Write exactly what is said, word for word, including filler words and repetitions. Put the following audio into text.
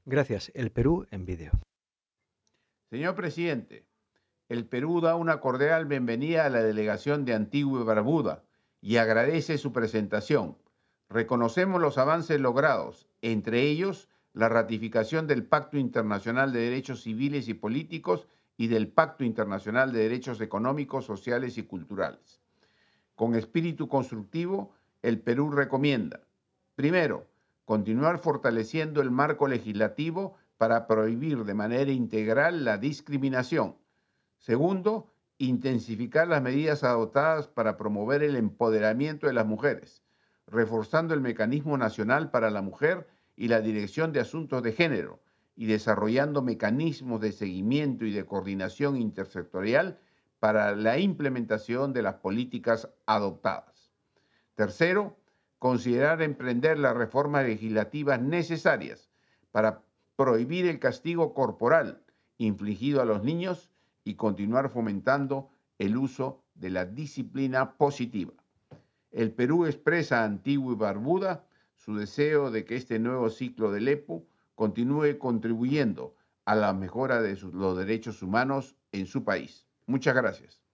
Gracias. El Perú en vídeo. Señor presidente, el Perú da una cordial bienvenida a la delegación de Antigua y Barbuda y agradece su presentación. Reconocemos los avances logrados, entre ellos la ratificación del Pacto Internacional de Derechos Civiles y Políticos y del Pacto Internacional de Derechos Económicos, Sociales y Culturales. Con espíritu constructivo, el Perú recomienda, primero, continuar fortaleciendo el marco legislativo para prohibir de manera integral la discriminación. Segundo, intensificar las medidas adoptadas para promover el empoderamiento de las mujeres, reforzando el Mecanismo Nacional para la Mujer y la Dirección de Asuntos de Género, y desarrollando mecanismos de seguimiento y de coordinación intersectorial para la implementación de las políticas adoptadas. Tercero, considerar emprender las reformas legislativas necesarias para prohibir el castigo corporal infligido a los niños y continuar fomentando el uso de la disciplina positiva. El Perú expresa a Antigua y Barbuda su deseo de que este nuevo ciclo del E P U continúe contribuyendo a la mejora de sus- los derechos humanos en su país. Muchas gracias.